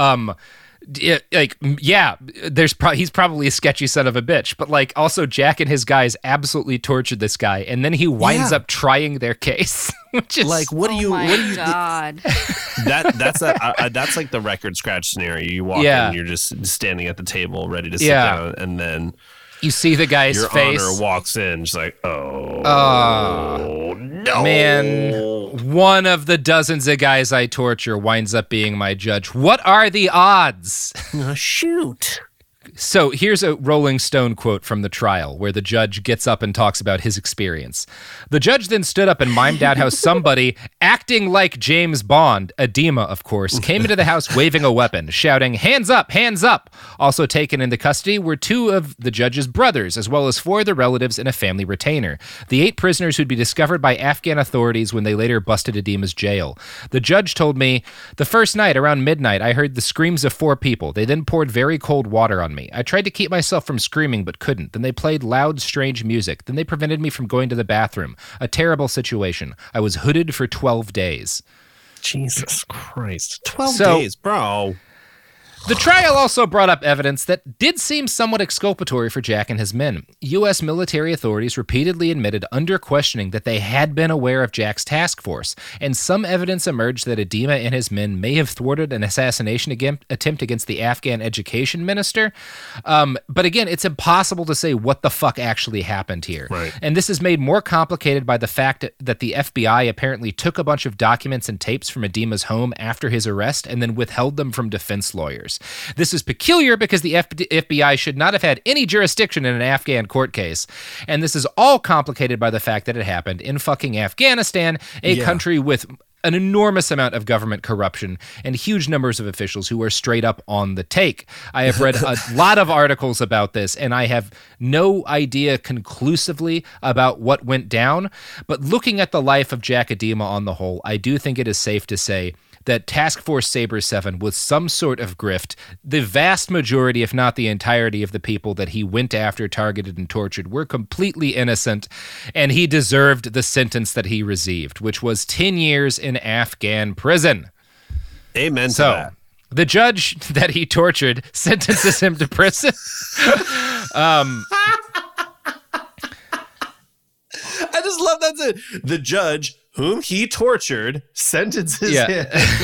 He's probably a sketchy son of a bitch, but like also Jack and his guys absolutely tortured this guy, and then he winds up trying their case, which is like, what do you? God. That's like the record scratch scenario. You walk in, and you're just standing at the table, ready to sit down, and then you see the guy's your face. Honor walks in, just like, no, man. One of the dozens of guys I torture winds up being my judge. What are the odds? Shoot. So here's a Rolling Stone quote from the trial where the judge gets up and talks about his experience. The judge then stood up and mimed out how somebody, acting like James Bond, Edema, of course, came into the house waving a weapon, shouting, "Hands up, hands up!" Also taken into custody were 2 of the judge's brothers, as well as 4 of the relatives and a family retainer. The 8 prisoners who'd be discovered by Afghan authorities when they later busted Edema's jail. The judge told me, "The first night, around midnight, I heard the screams of 4 people. They then poured very cold water on me. I tried to keep myself from screaming, but couldn't. Then they played loud, strange music. Then they prevented me from going to the bathroom. A terrible situation. I was hooded for 12 days. Jesus Christ. 12 days, bro. The trial also brought up evidence that did seem somewhat exculpatory for Jack and his men. U.S. military authorities repeatedly admitted under questioning that they had been aware of Jack's task force, and some evidence emerged that Edema and his men may have thwarted an assassination attempt against the Afghan education minister. But again, it's impossible to say what the fuck actually happened here. Right. And this is made more complicated by the fact that the FBI apparently took a bunch of documents and tapes from Edema's home after his arrest and then withheld them from defense lawyers. This is peculiar because the FBI should not have had any jurisdiction in an Afghan court case. And this is all complicated by the fact that it happened in fucking Afghanistan, a country with an enormous amount of government corruption and huge numbers of officials who are straight up on the take. I have read a lot of articles about this, and I have no idea conclusively about what went down. But looking at the life of Jack Edema on the whole, I do think it is safe to say that Task Force Sabre 7 was some sort of grift. The vast majority, if not the entirety of the people that he went after, targeted, and tortured were completely innocent, and he deserved the sentence that he received, which was 10 years in Afghan prison. Amen to that. The judge that he tortured sentences him to prison. I just love that. The judge whom he tortured, sentences him.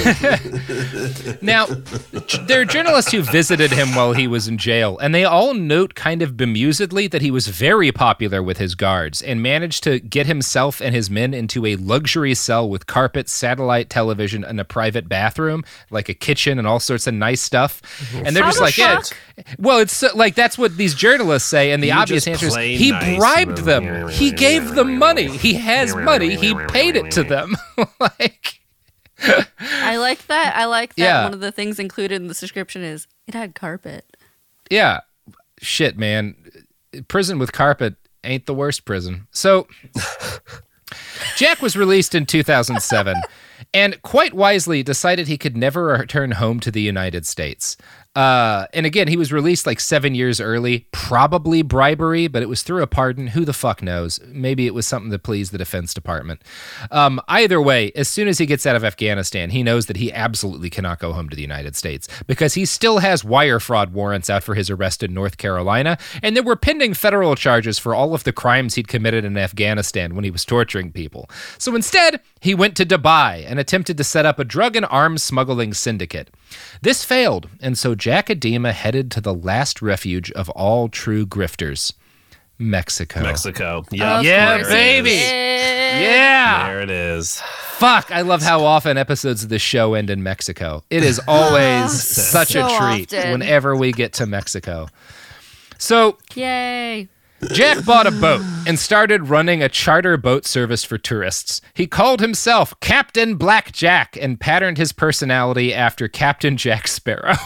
Now, there are journalists who visited him while he was in jail, and they all note kind of bemusedly that he was very popular with his guards and managed to get himself and his men into a luxury cell with carpet, satellite television, and a private bathroom, like a kitchen and all sorts of nice stuff. And they're just like, yeah, well, it's like that's what these journalists say, and the obvious answer is he bribed them. He gave them money. He has money. He paid it to them. Like, I like that. I like that. Yeah. One of the things included in the description is it had carpet. yeah, shit, man. Prison with carpet ain't the worst prison. So Jack was released in 2007 and quite wisely decided he could never return home to the United States. And again, he was released like 7 years early, probably bribery, but it was through a pardon. Who the fuck knows? Maybe it was something to please the Defense Department. Either way, as soon as he gets out of Afghanistan, he knows that he absolutely cannot go home to the United States because he still has wire fraud warrants out for his arrest in North Carolina, and there were pending federal charges for all of the crimes he'd committed in Afghanistan when he was torturing people. So instead, he went to Dubai and attempted to set up a drug and arms smuggling syndicate. This failed, and so Jack Adema headed to the last refuge of all true grifters, Mexico. Yeah. Yeah, baby. Yeah. There it is. Fuck, I love how often episodes of the show end in Mexico. It is always such a treat whenever we get to Mexico. So, Yay. Jack bought a boat and started running a charter boat service for tourists. He called himself Captain Black Jack and patterned his personality after Captain Jack Sparrow.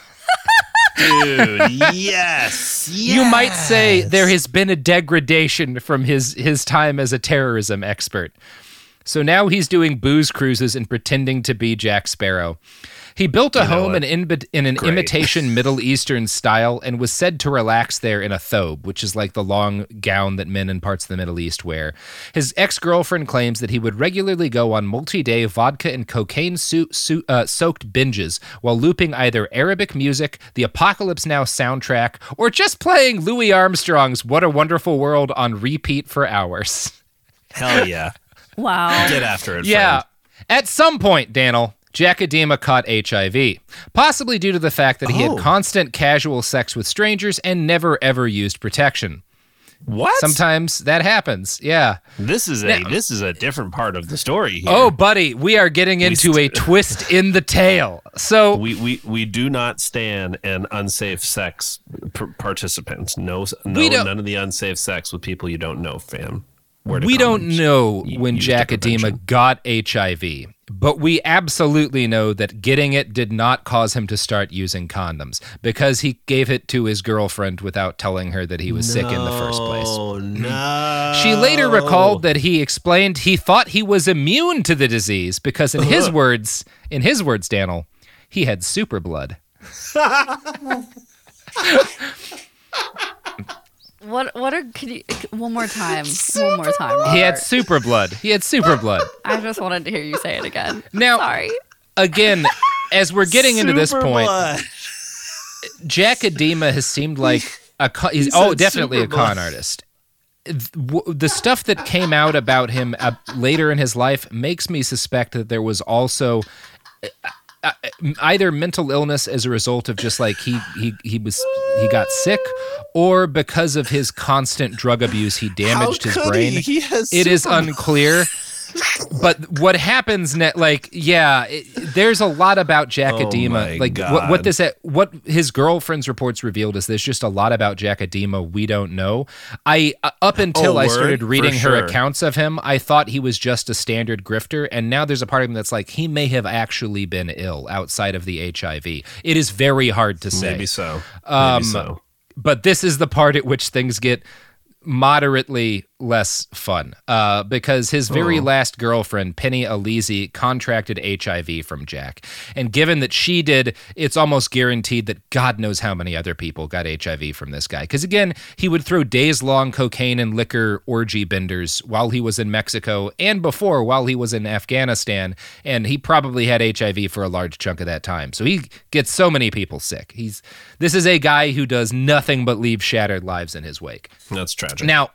Dude, yes. You might say there has been a degradation from his time as a terrorism expert. So now he's doing booze cruises and pretending to be Jack Sparrow. He built a home in an imitation Middle Eastern style and was said to relax there in a thobe, which is like the long gown that men in parts of the Middle East wear. His ex-girlfriend claims that he would regularly go on multi-day vodka and cocaine soaked binges while looping either Arabic music, the Apocalypse Now soundtrack, or just playing Louis Armstrong's What a Wonderful World on repeat for hours. Hell yeah. Wow. Get after it, Yeah. friend. At some point, Daniel, Jack Adema caught HIV, possibly due to the fact that he had constant casual sex with strangers and never ever used protection. What? Sometimes that happens. Yeah. This is a different part of the story here. Oh, buddy, we are getting into a twist in the tale. So we do not stand an unsafe sex participants. No, none of the unsafe sex with people you don't know, fam. We don't know when Jack Adema got HIV, but we absolutely know that getting it did not cause him to start using condoms because he gave it to his girlfriend without telling her that he was sick in the first place. Oh, no. She later recalled that he explained he thought he was immune to the disease because in his words, Daniel, he had super blood. Can you, one more time. One more time, Robert. He had super blood. I just wanted to hear you say it again. Now, sorry. Again, as we're getting into this point, blood. Jack Adema has seemed like he's definitely a con artist. The stuff that came out about him later in his life makes me suspect that there was also either mental illness as a result of just like he got sick, or because of his constant drug abuse he damaged his brain. It is unclear. But what happens there's a lot about Jack Adema. Like what his girlfriend's reports revealed is there's just a lot about Jack Adema we don't know. Up until I started reading her accounts of him, I thought he was just a standard grifter, and now there's a part of him that's like he may have actually been ill outside of the HIV. It is very hard to say. Maybe so. But this is the part at which things get moderately less fun because his very last girlfriend, Penny Alizi, contracted HIV from Jack. And given that she did, it's almost guaranteed that God knows how many other people got HIV from this guy. Because again, he would throw days-long cocaine and liquor orgy benders while he was in Mexico and before while he was in Afghanistan. And he probably had HIV for a large chunk of that time. So he gets so many people sick. This is a guy who does nothing but leave shattered lives in his wake. That's tragic. Now,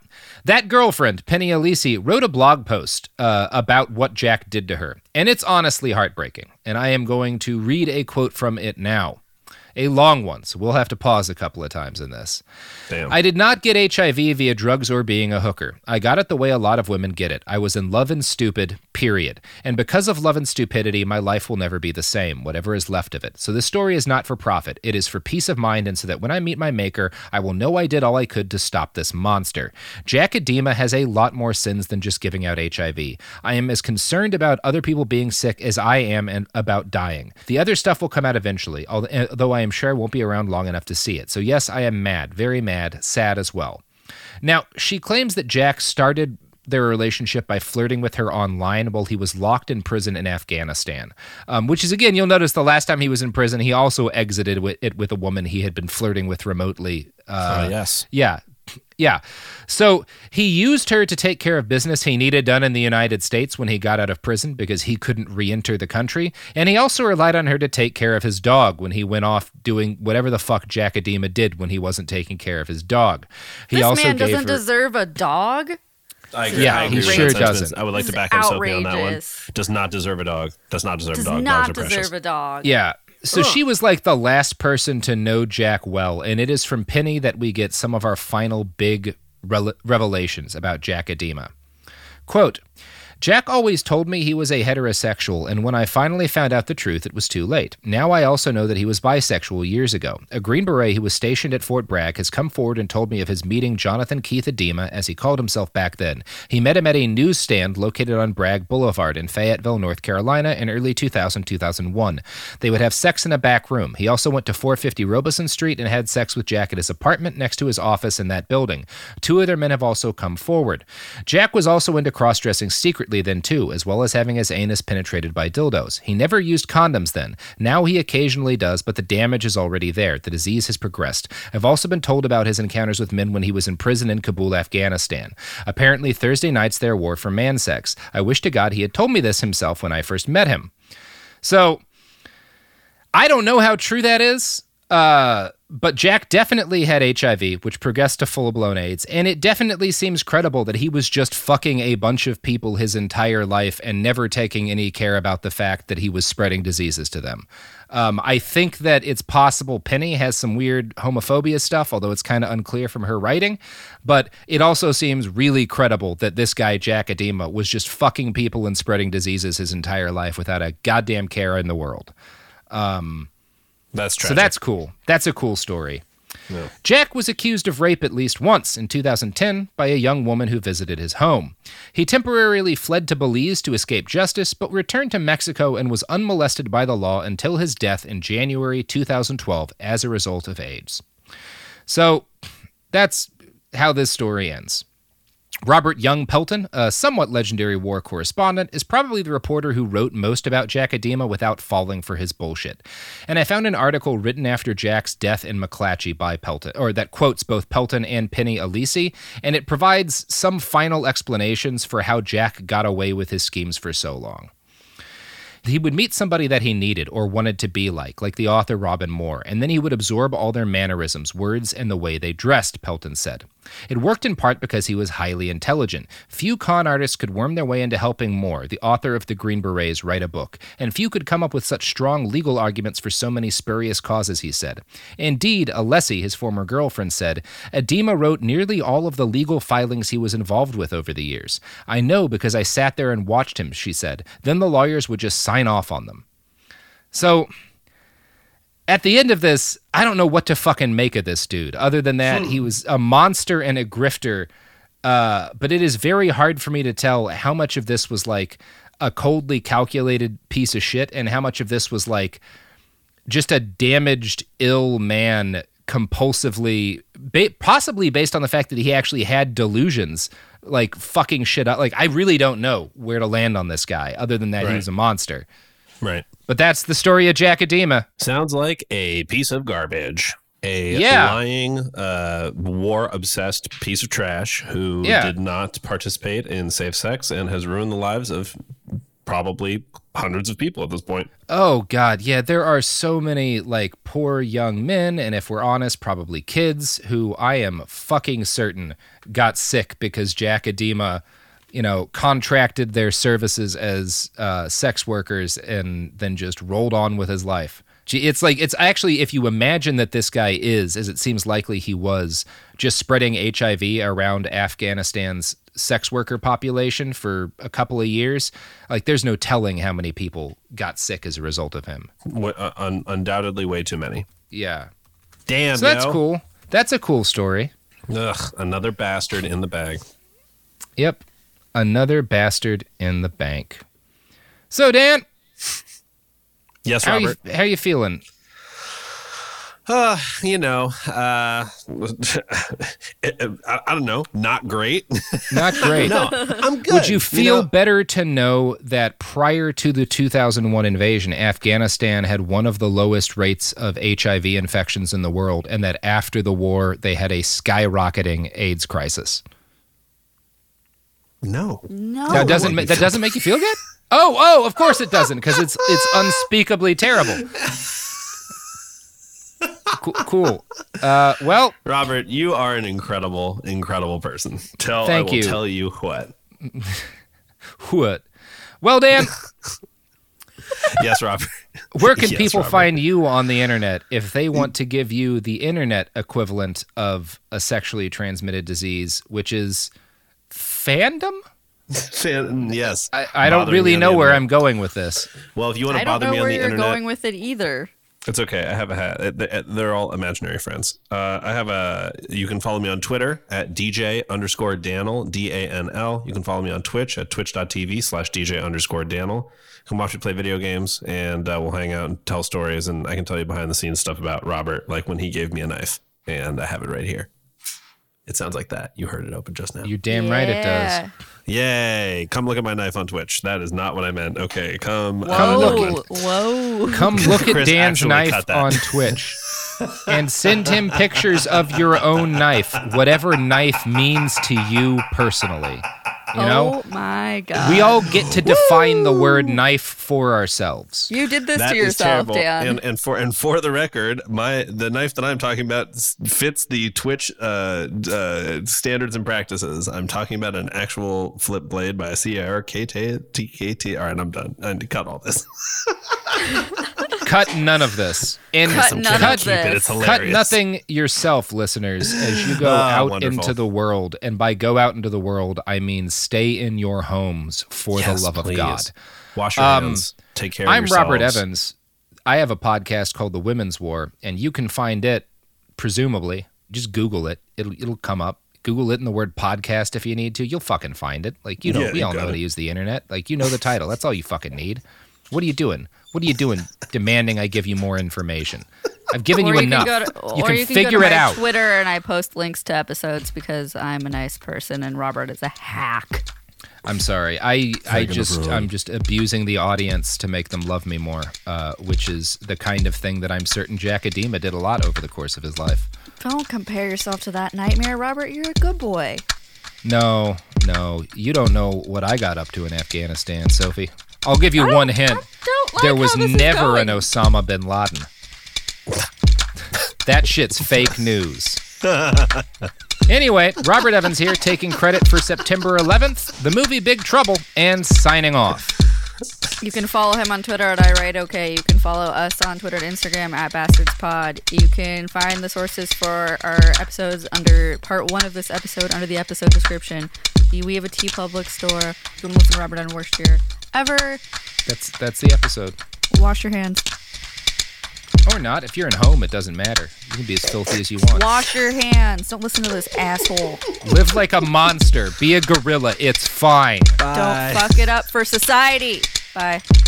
That girlfriend, Penny Alisi, wrote a blog post about what Jack did to her, and it's honestly heartbreaking. And I am going to read a quote from it now. A long one, so we'll have to pause a couple of times in this. Damn. I did not get HIV via drugs or being a hooker. I got it the way a lot of women get it. I was in love and stupid, period. And because of love and stupidity, my life will never be the same, whatever is left of it. So this story is not for profit. It is for peace of mind, and so that when I meet my maker, I will know I did all I could to stop this monster. Jack Adema has a lot more sins than just giving out HIV. I am as concerned about other people being sick as I am and about dying. The other stuff will come out eventually, although I am sure I won't be around long enough to see it. So yes, I am mad, very mad, sad as well. Now, she claims that Jack started their relationship by flirting with her online while he was locked in prison in Afghanistan, which is, again, you'll notice the last time he was in prison, he also exited it with a woman he had been flirting with remotely. Yes. Yeah. Yeah. So he used her to take care of business he needed done in the United States when he got out of prison because he couldn't re-enter the country. And he also relied on her to take care of his dog when he went off doing whatever the fuck Jack Adema did when he wasn't taking care of his dog. He this also man gave doesn't her, deserve a dog. I agree. Yeah, I agree he with sure that sentiment. doesn't. I would like This to is back up Sophie on that one. outrageous. Does not deserve a dog. Does not deserve a Does dog. not Dogs are precious. deserve a dog. Yeah. So she was like the last person to know Jack well, and it is from Penny that we get some of our final big revelations about Jack Adema. Quote, Jack always told me he was a heterosexual, and when I finally found out the truth, it was too late. Now I also know that he was bisexual years ago. A Green Beret who was stationed at Fort Bragg has come forward and told me of his meeting Jonathan Keith Adema, as he called himself back then. He met him at a newsstand located on Bragg Boulevard in Fayetteville, North Carolina in early 2000-2001. They would have sex in a back room. He also went to 450 Robeson Street and had sex with Jack at his apartment next to his office in that building. Two other men have also come forward. Jack was also into cross-dressing secretly then too, as well as having his anus penetrated by dildos. He never used condoms then. Now he occasionally does, but the damage is already there. The disease has progressed. I've also been told about his encounters with men when he was in prison in Kabul, Afghanistan. Apparently Thursday nights there were for man sex. I wish to God he had told me this himself when I first met him. So, I don't know how true that is. But Jack definitely had HIV, which progressed to full-blown AIDS, and it definitely seems credible that he was just fucking a bunch of people his entire life and never taking any care about the fact that he was spreading diseases to them. I think that it's possible Penny has some weird homophobia stuff, although it's kind of unclear from her writing, but it also seems really credible that this guy, Jack Adema, was just fucking people and spreading diseases his entire life without a goddamn care in the world. That's tragic. So that's cool. That's a cool story. Yeah. Jack was accused of rape at least once in 2010 by a young woman who visited his home. He temporarily fled to Belize to escape justice, but returned to Mexico and was unmolested by the law until his death in January 2012 as a result of AIDS. So that's how this story ends. Robert Young Pelton, a somewhat legendary war correspondent, is probably the reporter who wrote most about Jack Adema without falling for his bullshit. And I found an article written after Jack's death in McClatchy by Pelton, or that quotes both Pelton and Penny Alisi, and it provides some final explanations for how Jack got away with his schemes for so long. He would meet somebody that he needed or wanted to be like the author Robin Moore, and then he would absorb all their mannerisms, words, and the way they dressed, Pelton said. It worked in part because he was highly intelligent. Few con artists could worm their way into helping Moore, the author of The Green Berets, write a book, and few could come up with such strong legal arguments for so many spurious causes, he said. Indeed, Alessi, his former girlfriend, said, Adema wrote nearly all of the legal filings he was involved with over the years. I know because I sat there and watched him, she said. Then the lawyers would just sign off on them. So, at the end of this, I don't know what to fucking make of this dude. Other than that, he was a monster and a grifter. But it is very hard for me to tell how much of this was like a coldly calculated piece of shit and how much of this was like just a damaged, ill man compulsively, possibly based on the fact that he actually had delusions, like fucking shit up. Like, I really don't know where to land on this guy. Other than that, He was a monster. Right. But that's the story of Jack Adema. Sounds like a piece of garbage. A lying, war-obsessed piece of trash who did not participate in safe sex and has ruined the lives of probably hundreds of people at this point. Oh, God. Yeah, there are so many, like, poor young men, and if we're honest, probably kids, who I am fucking certain got sick because Jack Edema, contracted their services as sex workers and then just rolled on with his life. It's actually, if you imagine that this guy is, as it seems likely he was, just spreading HIV around Afghanistan's sex worker population for a couple of years, like there's no telling how many people got sick as a result of him. Undoubtedly way too many. Yeah. Damn, so that's cool. That's a cool story. Ugh, another bastard in the bag. Yep. Another bastard in the bank. So, Dan. Yes, Robert. How you feeling? I don't know. Not great. Not great. No, I'm good. Would you feel better to know that prior to the 2001 invasion, Afghanistan had one of the lowest rates of HIV infections in the world, and that after the war, they had a skyrocketing AIDS crisis? No. That doesn't make you feel good? Oh, of course it doesn't, because it's unspeakably terrible. Cool. Well, Robert, you are an incredible, incredible person. Thank you. Tell you what. What? Well, Dan. Yes, Robert. Where can people find you on the internet if they want to give you the internet equivalent of a sexually transmitted disease, which is fandom? Yes. I don't really know where I'm going with this. Well, if you want to bother me on the internet, I don't know where you're going with it either. It's okay. I have a hat. They're all imaginary friends. You can follow me on Twitter at DJ_Danel, DANL. You can follow me on Twitch at twitch.tv/DJ_Danel. You can watch me play video games, and we'll hang out and tell stories. And I can tell you behind the scenes stuff about Robert, like when he gave me a knife, and I have it right here. It sounds like that. You heard it open just now. You're damn right it does. Yay. Come look at my knife on Twitch. That is not what I meant. Okay, come look at Dan's knife on Twitch and send him pictures of your own knife, whatever knife means to you personally. Oh my God. We all get to define the word knife for ourselves. You did this to yourself, Dan. And for the record, the knife that I'm talking about fits the Twitch standards and practices. I'm talking about an actual flip blade by a CRKT. All right, I'm done. I need to cut all this. Cut none of this. And cut nothing yourself, listeners, as you go out into the world. And by go out into the world, I mean stay in your homes for the love of God. Wash your hands. Take care of yourselves. I'm Robert Evans. I have a podcast called The Women's War, and you can find it, presumably, just Google it. It'll come up. Google it in the word podcast if you need to. You'll fucking find it. Like, we all know how to use the internet. Like, you know the title. That's all you fucking need. What are you doing? What are you doing demanding I give you more information? I've given you enough. You can figure it out. Twitter, and I post links to episodes because I'm a nice person and Robert is a hack. I'm sorry. I'm just abusing the audience to make them love me more, which is the kind of thing that I'm certain Jack Edema did a lot over the course of his life. Don't compare yourself to that nightmare, Robert. You're a good boy. No. You don't know what I got up to in Afghanistan, Sophie. I'll give you one hint. There was never an Osama bin Laden. That shit's fake news. Anyway, Robert Evans here, taking credit for September 11th, the movie Big Trouble, and signing off. You can follow him on Twitter at iWriteOK. You can follow us on Twitter and Instagram at BastardsPod. You can find the sources for our episodes under part 1 of this episode under the episode description. We have a TeePublic store. If you want to listen to Robert on worst year ever. That's the episode. Wash your hands. Or not. If you're in home, it doesn't matter. You can be as filthy as you want. Wash your hands. Don't listen to this asshole. Live like a monster. Be a gorilla. It's fine. Bye. Don't fuck it up for society. Bye.